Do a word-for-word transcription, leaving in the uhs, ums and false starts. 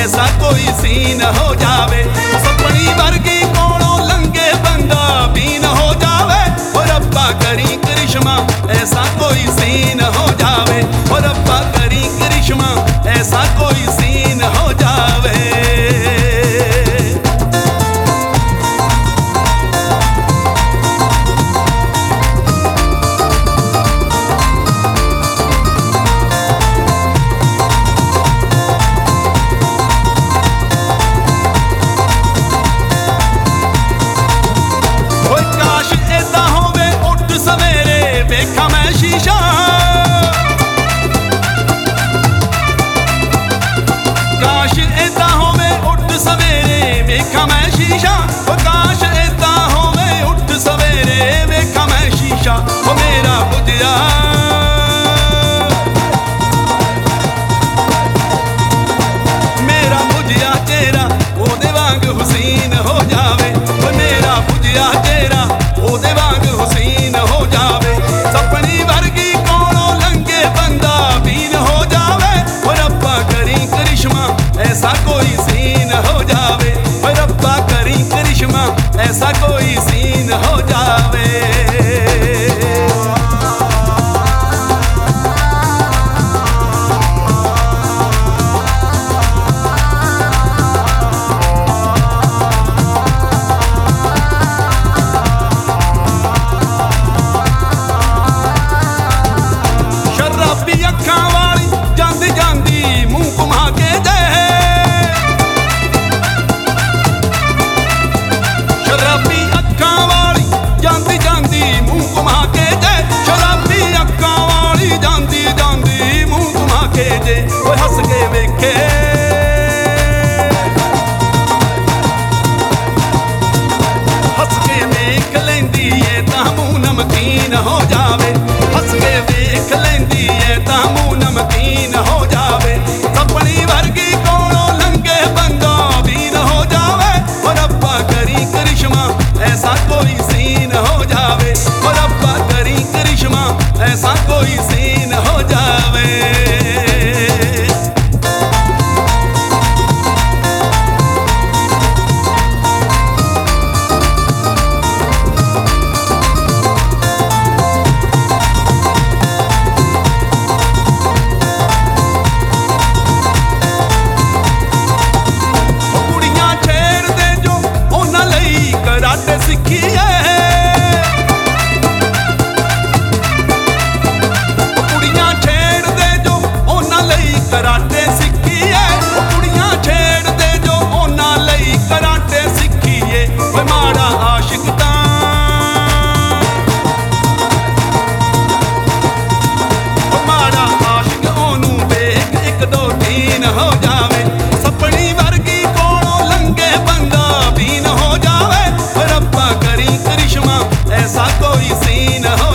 ऐसा कोई सीन हो जावे। सपनी वर्गी कोलों लंघे बंदा बीन हो जावे। और रब्बा करी करिश्मा ऐसा कोई सीन हो जावे। और रब्बा करी करिश्मा ऐसा कोई सीन हो जावे। वेखा मैं शीशा काश ऐदा होवे उठ सवेरे वेखा मैं शीशा। ओ काश ऐदा होवे उठ सवेरे वेखा मैं शीशा। ओ मेरा बुझिया मेरा बुझिया चेहरा ओदे वांग हुसीन हो जावे। ओ मेरा बुझिया चेहरा ओदे वांग हुसीन हो जावे। सपनी वर्गी कोलों लंघे बंदा बीन हो जावे। और रब्बा करी करिश्मा ऐसा कोई सीन हो जावे। और रब्बा करी करिश्मा ऐसा कोई सीन हो जावे। ओए हस के वेखे हस के वेख लैंदी है तां मूंह नमकीन हो जावे। हस के वेख लैंदी है तां मूंह नमकीन हो जावे। सपनी वर्गी कोलों लंघे बंदा बीन हो जावे। और रब्बा करी करिश्मा ऐसा कोई सीन हो जावे। और रब्बा करी करिश्मा ऐसा कोई सीन हो जावे। सिखी है कुड़ियां छेड़ दे जो उन्हां लई कराटे सिखी है। कुड़ियां छेड़ दे जो उन्हां लई कराटे सिखी है। ओए माड़ा आशिक तां माड़ा आशिक ओनू वेख एक दो तीन हो जावे। सपनी वर्गी कोलों लंघे बंदा बीन हो जावे। रब्बा करी करिश्मा ऐसा कोई सीन हो